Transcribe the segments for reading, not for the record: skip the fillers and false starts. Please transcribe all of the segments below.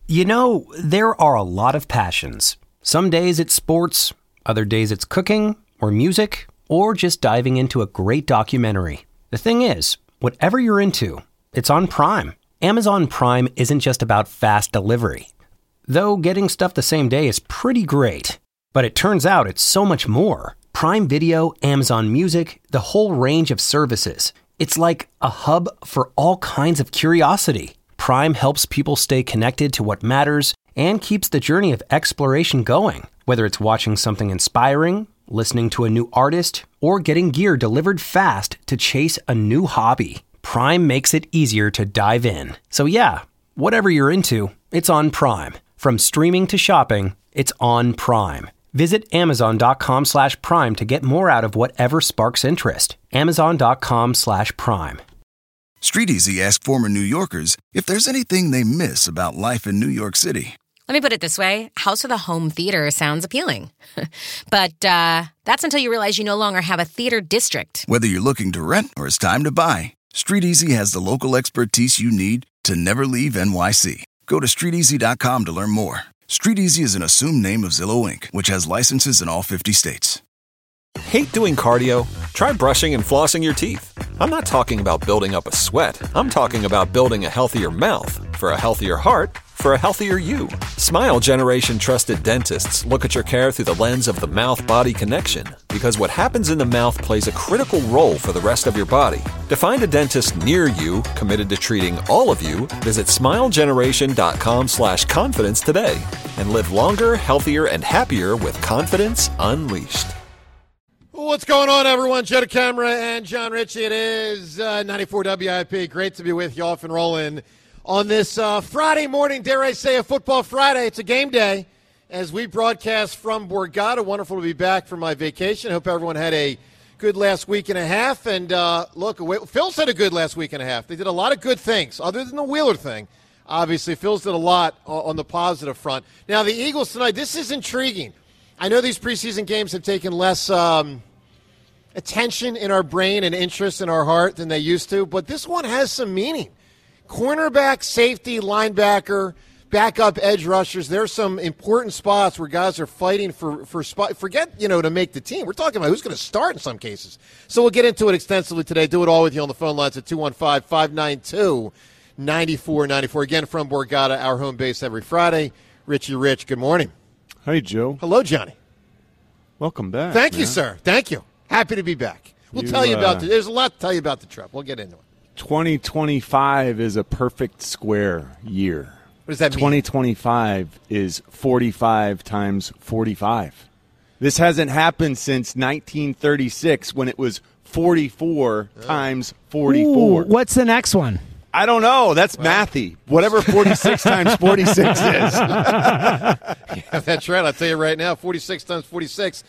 You know, there are a lot of passions. Some days it's sports, other days it's cooking, or music, or just diving into a great documentary. The thing is, whatever you're into, it's on Prime. Amazon Prime isn't just about fast delivery. Though getting stuff the same day is pretty great. But it turns out it's so much more. Prime Video, Amazon Music, the whole range of services. It's like a hub for all kinds of curiosity. Prime helps people stay connected to what matters and keeps the journey of exploration going. Whether it's watching something inspiring, listening to a new artist, or getting gear delivered fast to chase a new hobby, Prime makes it easier to dive in. So yeah, whatever you're into, it's on Prime. From streaming to shopping, it's on Prime. Visit Amazon.com/Prime to get more out of whatever sparks interest. Amazon.com/Prime. StreetEasy asked former New Yorkers if there's anything they miss about life in New York City. Let me put it this way. House of the Home Theater sounds appealing. But that's until you realize you no longer have a theater district. Whether you're looking to rent or it's time to buy, StreetEasy has the local expertise you need to never leave NYC. Go to StreetEasy.com to learn more. StreetEasy is an assumed name of Zillow Inc., which has licenses in all 50 states. Hate doing cardio? Try brushing and flossing your teeth. I'm not talking about building up a sweat. I'm talking about building a healthier mouth for a healthier heart for a healthier you. Smile Generation trusted dentists look at your care through the lens of the mouth-body connection, because what happens in the mouth plays a critical role for the rest of your body. To find a dentist near you committed to treating all of you, visit smilegeneration.com/confidence today and live longer, healthier, and happier with confidence unleashed. What's going on, everyone? Joe DeCamara and John Ritchie. It is 94 WIP. Great to be with you off and rolling on this Friday morning, dare I say, a football Friday. It's a game day as we broadcast from Borgata. Wonderful to be back from my vacation. Hope everyone had a good last week and a half. And look, Phil's had a good last week and a half. They did a lot of good things, other than the Wheeler thing. Obviously, Phil's did a lot on the positive front. Now, the Eagles tonight, this is intriguing. I know these preseason games have taken less attention in our brain and interest in our heart than they used to, but this one has some meaning. Cornerback, safety, linebacker, backup edge rushers. There's some important spots where guys are fighting for spot. Forget, to make the team. We're talking about who's going to start in some cases. So we'll get into it extensively today. Do it all with you on the phone lines at 215-592-9494. Again, from Borgata, our home base every Friday. Richie Rich, good morning. Hey, Joe. Hello, Johnny. Welcome back. Thank you, sir. Thank you. Happy to be back. We'll tell you about there's a lot to tell you about the trip. We'll get into it. 2025 is a perfect square year. What does that mean? 2025 is 45 times 45. This hasn't happened since 1936 when it was 44 times 44. Ooh, what's the next one? I don't know. That's mathy. Whatever 46 times 46 is. Yeah, that's right. I'll tell you right now, 46 times 46,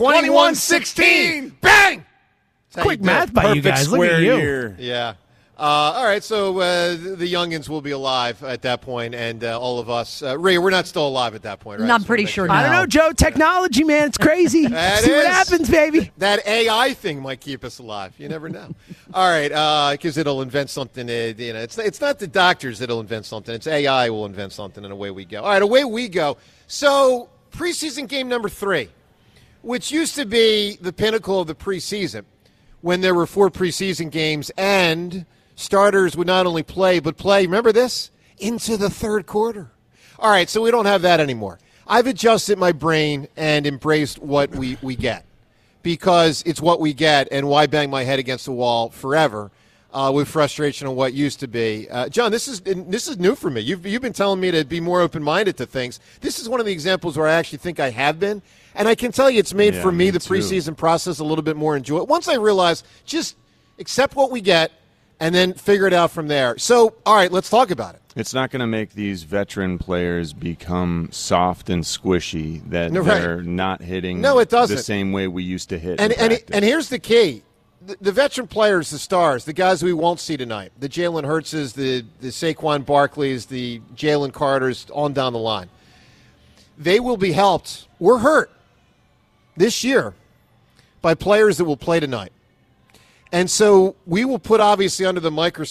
2116. Bang! Quick math by you guys. Look at you. Year. Yeah. All right, so the youngins will be alive at that point, and all of us. Ray, we're not still alive at that point, right? I'm pretty sure. I don't know, Joe. Technology, man. It's crazy. See what happens, baby. That AI thing might keep us alive. You never know. All right, because it'll invent something. It's not the doctors that'll invent something. It's AI will invent something, and away we go. All right, away we go. So preseason game number 3, which used to be the pinnacle of the preseason, when there were 4 preseason games and starters would not only play, but play, remember this, into the third quarter. All right, so we don't have that anymore. I've adjusted my brain and embraced what we get, because it's what we get, and why bang my head against the wall forever with frustration on what used to be. John, this is new for me. You've been telling me to be more open-minded to things. This is one of the examples where I actually think I have been, and I can tell you it's made for me the preseason process a little bit more enjoyable. Once I realized, just accept what we get, and then figure it out from there. So, all right, let's talk about it. It's not going to make these veteran players become soft and squishy that they're not hitting the same way we used to hit. And here's the key. The veteran players, the stars, the guys we won't see tonight, the Jalen Hurtses, the Saquon Barkleys, the Jalen Carters, on down the line, they will be helped or hurt this year by players that will play tonight. And so we will put, obviously, under the microscope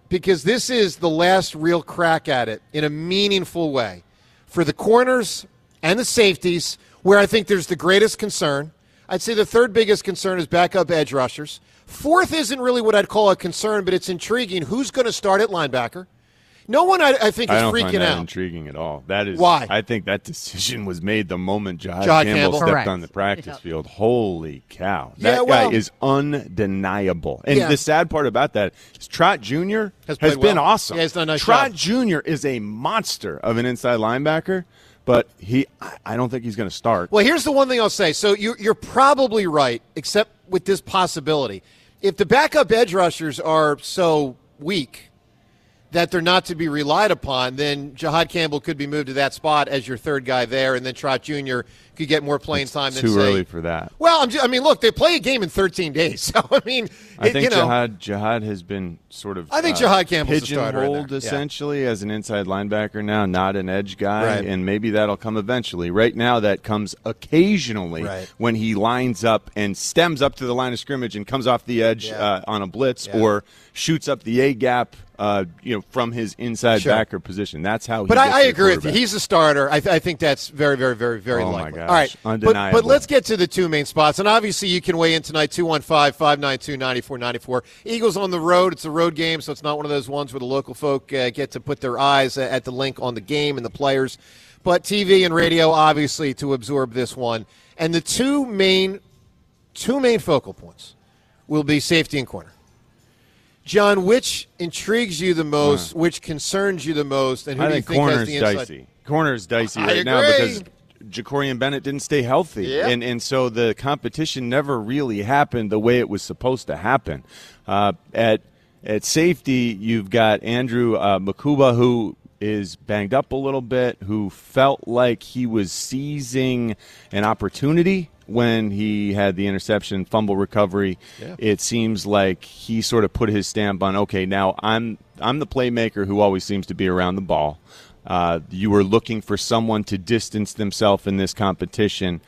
because this is the last real crack at it in a meaningful way for the corners and the safeties, where I think there's the greatest concern. I'd say the third biggest concern is backup edge rushers. Fourth isn't really what I'd call a concern, but it's intriguing. Who's going to start at linebacker? No one, I think, is freaking out. I don't find that intriguing at all. That is why I think that decision was made the moment Jahad Campbell stepped on the practice field. Holy cow! That guy is undeniable. And the sad part about that is Trot Jr. has been awesome. Yeah, he's done a nice Trot job. Jr. is a monster of an inside linebacker, but I don't think he's going to start. Well, here's the one thing I'll say. So you're probably right, except with this possibility. If the backup edge rushers are so weak that they're not to be relied upon, then Jahad Campbell could be moved to that spot as your third guy there, and then Trot Jr. could get more playing time than too early for that. Well, look, they play a game in 13 days, so I think Jahad has been sort of. I think Jahad Campbell's the starter pigeonholed essentially as an inside linebacker now, not an edge guy, and maybe that'll come eventually. Right now, that comes occasionally when he lines up and stems up to the line of scrimmage and comes off the edge on a blitz or shoots up the A gap. From his inside backer position. That's how he But gets I agree with you. quarterback. He's a starter. I think that's very, very, very, very Oh, likely. my gosh. All right. Undeniable. But let's get to the two main spots. And obviously you can weigh in tonight, 215-592-9494. Eagles on the road. It's a road game, so it's not one of those ones where the local folk get to put their eyes at the link on the game and the players. But TV and radio, obviously, to absorb this one. And the two main focal points will be safety and corner. John, which intrigues you the most, which concerns you the most, and who do you think has the inside? Dicey. Corner's dicey I right now agree. because Jacorian Bennett didn't stay healthy. Yeah. And so the competition never really happened the way it was supposed to happen. At safety, you've got Andrew Makuba, who is banged up a little bit, who felt like he was seizing an opportunity when he had the interception fumble recovery. It seems like he sort of put his stamp on, okay, now I'm the playmaker who always seems to be around the ball. You were looking for someone to distance themselves in this competition.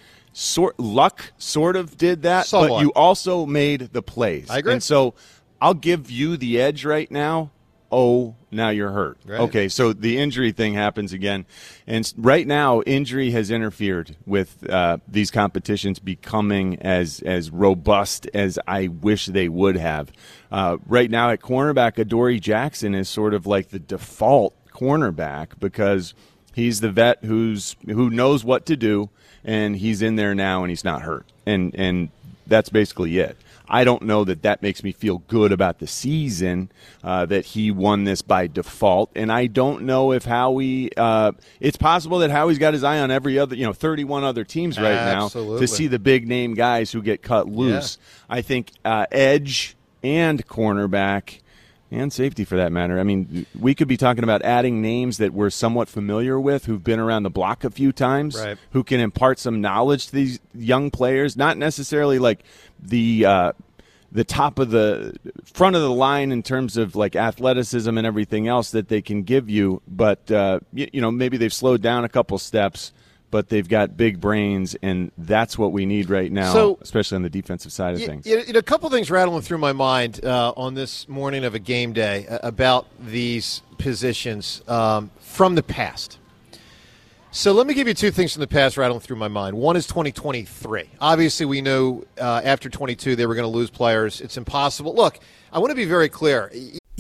Luck sort of did that, but you also made the plays. I agree. And so I'll give you the edge right now. Oh, now you're hurt. Right. Okay, so the injury thing happens again. And right now, injury has interfered with these competitions becoming as robust as I wish they would have. Right now at cornerback, Adoree Jackson is sort of like the default cornerback because he's the vet who knows what to do, and he's in there now and he's not hurt. And that's basically it. I don't know that makes me feel good about the season, that he won this by default. And I don't know if Howie it's possible that Howie's got his eye on every other, 31 other teams right now to see the big-name guys who get cut loose. Yeah. I think edge and cornerback and safety for that matter. I mean, we could be talking about adding names that we're somewhat familiar with, who've been around the block a few times, who can impart some knowledge to these young players, not necessarily like the top of the front of the line in terms of like athleticism and everything else that they can give you, but maybe they've slowed down a couple steps, but they've got big brains, and that's what we need right now, especially on the defensive side of things. A couple things rattling through my mind on this morning of a game day about these positions from the past. So let me give you two things from the past rattling through my mind. One is 2023. Obviously, we know after 22 they were going to lose players. It's impossible. Look, I want to be very clear.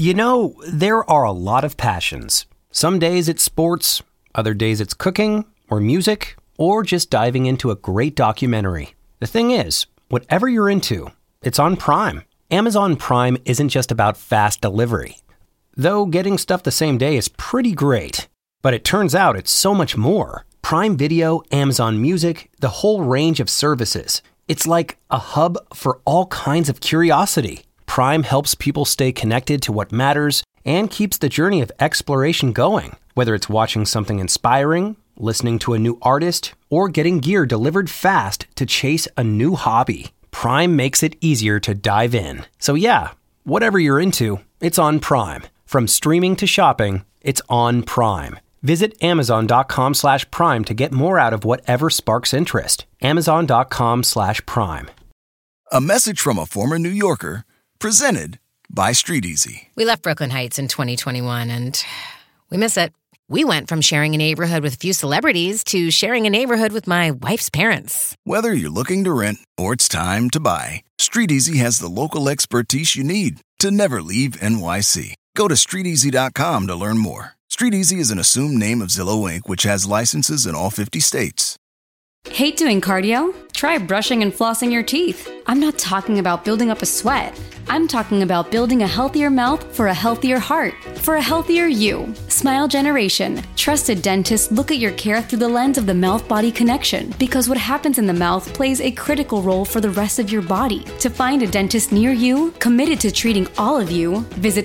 There are a lot of passions. Some days it's sports, other days it's cooking or music, or just diving into a great documentary. The thing is, whatever you're into, it's on Prime. Amazon Prime isn't just about fast delivery. Though getting stuff the same day is pretty great. But it turns out it's so much more. Prime Video, Amazon Music, the whole range of services. It's like a hub for all kinds of curiosity. Prime helps people stay connected to what matters and keeps the journey of exploration going. Whether it's watching something inspiring, listening to a new artist, or getting gear delivered fast to chase a new hobby, Prime makes it easier to dive in. So yeah, whatever you're into, it's on Prime. From streaming to shopping, it's on Prime. Visit Amazon.com/Prime to get more out of whatever sparks interest. Amazon.com/Prime. A message from a former New Yorker presented by Street Easy. We left Brooklyn Heights in 2021, and we miss it. We went from sharing a neighborhood with a few celebrities to sharing a neighborhood with my wife's parents. Whether you're looking to rent or it's time to buy, Street Easy has the local expertise you need to never leave NYC. Go to StreetEasy.com to learn more. Street Easy is an assumed name of Zillow Inc., which has licenses in all 50 states. Hate doing cardio? Try brushing and flossing your teeth. I'm not talking about building up a sweat. I'm talking about building a healthier mouth for a healthier heart, for a healthier you. Smile Generation. Trusted dentists look at your care through the lens of the mouth-body connection, because what happens in the mouth plays a critical role for the rest of your body. To find a dentist near you, committed to treating all of you, visit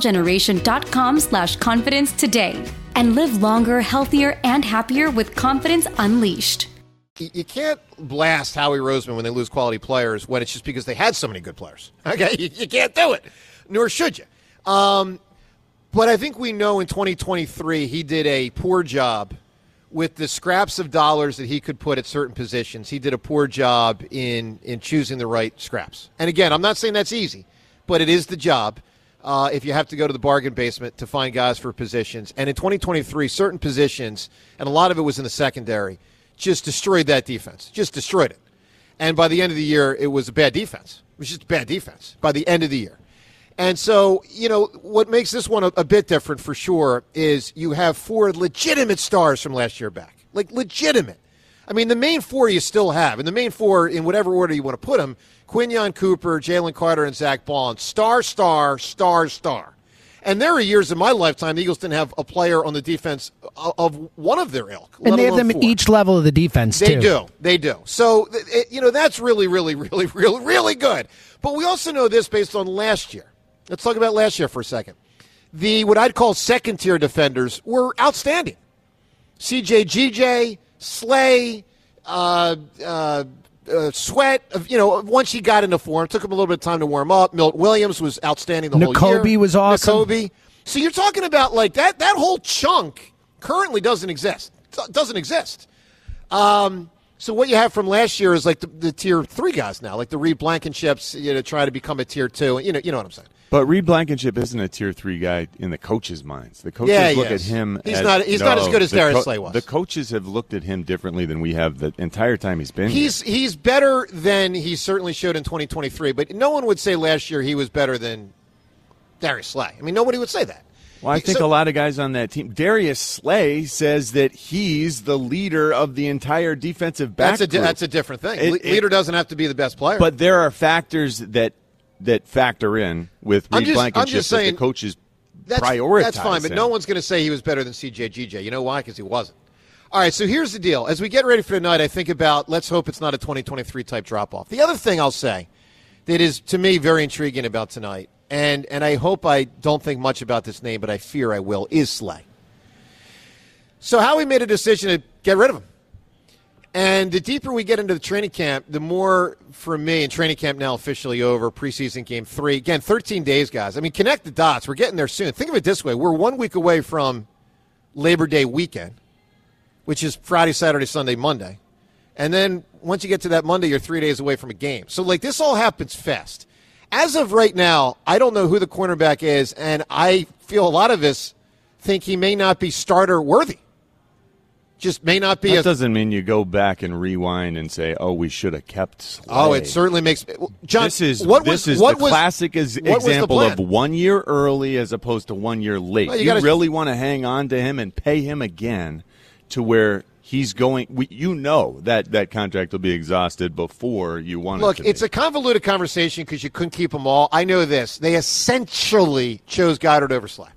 smilegeneration.com/confidence today. And live longer, healthier, and happier with confidence unleashed. You can't blast Howie Roseman when they lose quality players when it's just because they had so many good players. Okay, you can't do it, nor should you. But I think we know in 2023 he did a poor job with the scraps of dollars that he could put at certain positions. He did a poor job in choosing the right scraps. And again, I'm not saying that's easy, but it is the job if you have to go to the bargain basement to find guys for positions. And in 2023, certain positions, and a lot of it was in the secondary, just destroyed that defense. Just destroyed it. And by the end of the year, it was a bad defense. It was just a bad defense by the end of the year. And so, what makes this one a bit different for sure is you have 4 legitimate stars from last year back. Like, legitimate. I mean, the main 4 you still have. And the main 4, in whatever order you want to put them, Quinyon Cooper, Jalen Carter, and Zach Bond. Star, star, star, star. And there are years in my lifetime the Eagles didn't have a player on the defense of one of their ilk. And they have them at each level of the defense, too. They do. So, that's really, really, really, really, really good. But we also know this based on last year. Let's talk about last year for a second. What I'd call second-tier defenders were outstanding. C.J. G.J., Slay, Sweat, once he got into form, took him a little bit of time to warm up. Milt Williams was outstanding the whole year. Nakobe was awesome. Nakobe. So you're talking about like that whole chunk currently doesn't exist. Doesn't exist. So what you have from last year is like the tier 3 guys now, like the Reed Blankenships, try to become a tier 2. You know what I'm saying. But Reed Blankenship isn't a tier 3 guy in the coaches' minds. The coaches look at him. He's not as good as Darius Slay was. The coaches have looked at him differently than we have the entire time he's been here. He's better than he certainly showed in 2023. But no one would say last year he was better than Darius Slay. I mean, nobody would say that. Well, I think a lot of guys on that team. Darius Slay says that he's the leader of the entire defensive back group. That's a different thing. Leader doesn't have to be the best player. But there are factors that factor in with Reed Blankenship that the coaches prioritize. That's fine, but no one's going to say he was better than C.J. G.J. You know why? Because he wasn't. All right, so here's the deal. As we get ready for tonight, I think about let's hope it's not a 2023 type drop-off. The other thing I'll say that is, to me, very intriguing about tonight, and I hope I don't think much about this name, but I fear I will, is Slay. So Howie made a decision to get rid of him. And the deeper we get into the training camp, the more, for me, and training camp now officially over, preseason game 3. Again, 13 days, guys. I mean, connect the dots. We're getting there soon. Think of it this way. We're 1 week away from Labor Day weekend, which is Friday, Saturday, Sunday, Monday. And then once you get to that Monday, you're 3 days away from a game. So, this all happens fast. As of right now, I don't know who the cornerback is, and I feel a lot of us think he may not be starter worthy. Just may not be. That doesn't mean you go back and rewind and say, "Oh, we should have kept Slay." Oh, it certainly makes. John, this is the classic example of 1 year early as opposed to 1 year late. Well, you really want to hang on to him and pay him again to where he's going. That contract will be exhausted before you want it to. Look, it's a convoluted conversation because you couldn't keep them all. I know this. They essentially chose Goddard over Slay.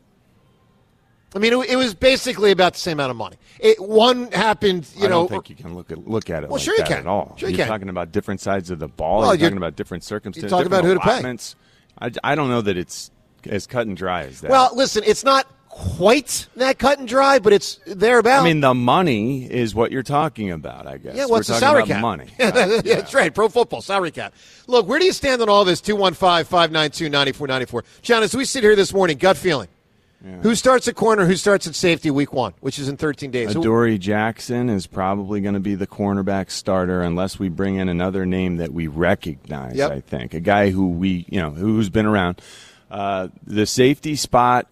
I mean, it was basically about the same amount of money. One happened, I don't think you can look at it like that at all. Sure you're talking about different sides of the ball. You're talking about different circumstances. You're talking about who to pay. I don't know that it's as cut and dry as that. Well, listen, it's not quite that cut and dry, but it's thereabout. I mean, the money is what you're talking about, I guess. Yeah, what's the salary cap? Money. Yeah, that's right. Pro football, salary cap. Look, where do you stand on all this? 215-592-9494. John, as we sit here this morning, gut feeling. Yeah. Who starts at corner, who starts at safety week 1, which is in 13 days? Adoree Jackson is probably going to be the cornerback starter unless we bring in another name that we recognize, I think. A guy who who's been around. The safety spot,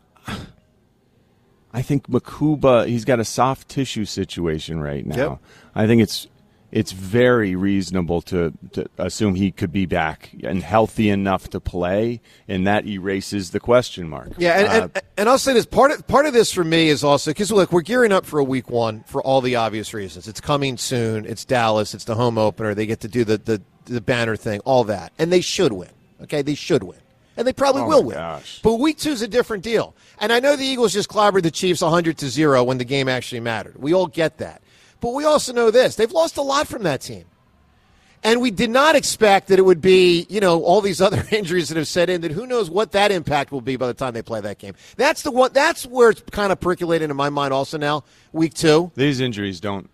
I think Makuba, he's got a soft tissue situation right now. Yep. I think it's very reasonable to assume he could be back and healthy enough to play, and that erases the question mark. Yeah, and I'll say this, part of this for me is also, because, look, we're gearing up for a week one for all the obvious reasons. It's coming soon. It's Dallas. It's the home opener. They get to do the banner thing, all that. And they should win. Okay, they should win. And they probably will win. Gosh. But week 2 is a different deal. And I know the Eagles just clobbered the Chiefs 100-0 when the game actually mattered. We all get that. But we also know this. They've lost a lot from that team. And we did not expect that it would be, all these other injuries that have set in, that who knows what that impact will be by the time they play that game. That's where it's kind of percolating in my mind also now, week 2. These injuries don't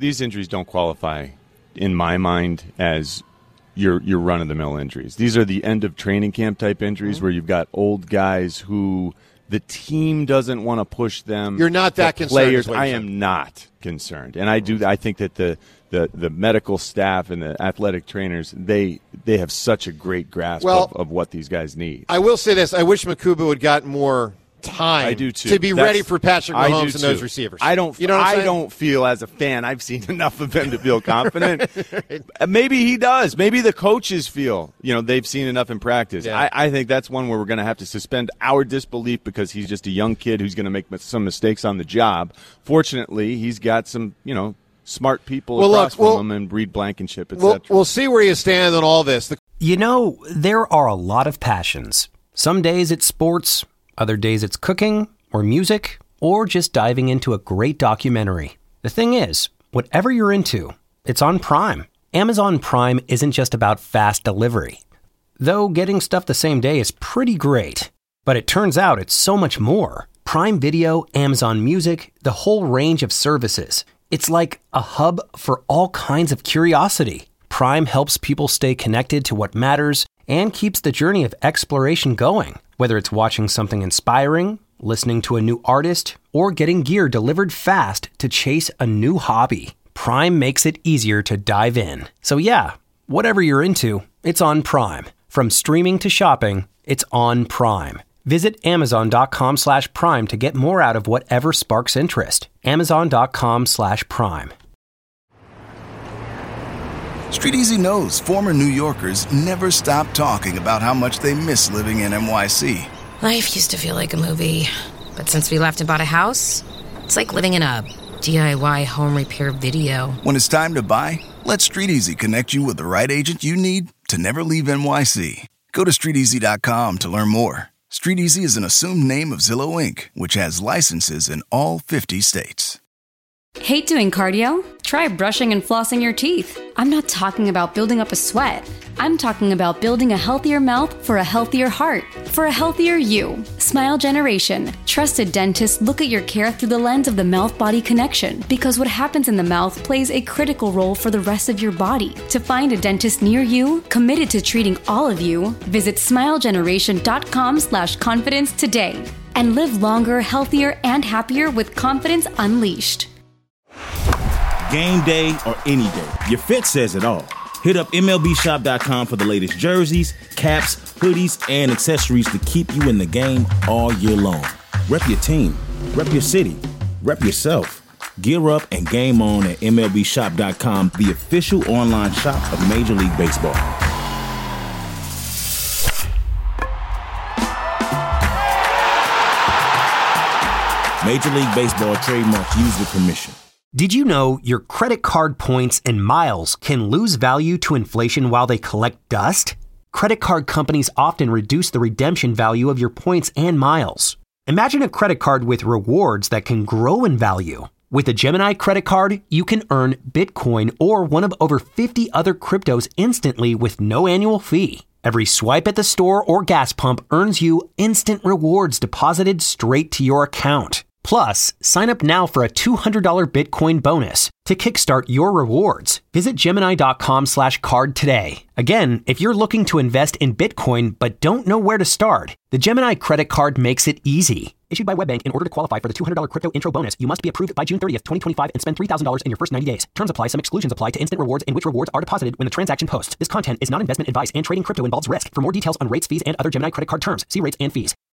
qualify in my mind as your run-of-the-mill injuries. These are the end-of-training camp type injuries where you've got old guys who the team doesn't want to push them. You're not that concerned. Players, I am not concerned. And I think that the medical staff and the athletic trainers, they have such a great grasp of what these guys need. I will say this. I wish Makuba would gotten more time I do too. to be ready for Patrick Mahomes and those receivers. I don't feel as a fan, I've seen enough of him to feel confident. Right. Maybe he does. Maybe the coaches feel, they've seen enough in practice. Yeah. I think that's one where we're going to have to suspend our disbelief because he's just a young kid who's going to make some mistakes on the job. Fortunately, he's got some, smart people across from him and Reed Blankenship, etc. We'll see where you stand on all this. There are a lot of passions. Some days it's sports. Other days it's cooking, or music, or just diving into a great documentary. The thing is, whatever you're into, it's on Prime. Amazon Prime isn't just about fast delivery. Though getting stuff the same day is pretty great. But it turns out it's so much more. Prime Video, Amazon Music, the whole range of services. It's like a hub for all kinds of curiosity. Prime helps people stay connected to what matters and keeps the journey of exploration going. Whether it's watching something inspiring, listening to a new artist, or getting gear delivered fast to chase a new hobby, Prime makes it easier to dive in. So yeah, whatever you're into, it's on Prime. From streaming to shopping, it's on Prime. Visit Amazon.com/Prime to get more out of whatever sparks interest. Amazon.com/Prime. StreetEasy knows former New Yorkers never stop talking about how much they miss living in NYC. Life used to feel like a movie, but since we left and bought a house, it's like living in a DIY home repair video. When it's time to buy, let StreetEasy connect you with the right agent you need to never leave NYC. Go to StreetEasy.com to learn more. StreetEasy is an assumed name of Zillow Inc., which has licenses in all 50 states. Hate doing cardio? Try brushing and flossing your teeth. I'm not talking about building up a sweat. I'm talking about building a healthier mouth for a healthier heart, for a healthier you. Smile Generation. Trusted dentists look at your care through the lens of the mouth-body connection, because what happens in the mouth plays a critical role for the rest of your body. To find a dentist near you, committed to treating all of you, visit smilegeneration.com/confidence today and live longer, healthier, and happier with confidence unleashed. Game day or any day, your fit says it all. Hit up MLBshop.com for the latest jerseys, caps, hoodies, and accessories to keep you in the game all year long. Rep your team, rep your city, rep yourself. Gear up and game on at MLBshop.com, the official online shop of Major League Baseball. Major League Baseball trademarks used with permission. Did you know your credit card points and miles can lose value to inflation while they collect dust? Credit card companies often reduce the redemption value of your points and miles. Imagine a credit card with rewards that can grow in value. With a Gemini credit card, you can earn Bitcoin or one of over 50 other cryptos instantly with no annual fee. Every swipe at the store or gas pump earns you instant rewards deposited straight to your account. Plus, sign up now for a $200 Bitcoin bonus to kickstart your rewards. Visit Gemini.com/card today. Again, if you're looking to invest in Bitcoin but don't know where to start, the Gemini credit card makes it easy. Issued by WebBank. In order to qualify for the $200 crypto intro bonus, you must be approved by June 30th, 2025 and spend $3,000 in your first 90 days. Terms apply. Some exclusions apply to instant rewards and which rewards are deposited when the transaction posts. This content is not investment advice and trading crypto involves risk. For more details on rates, fees, and other Gemini credit card terms, see rates and fees.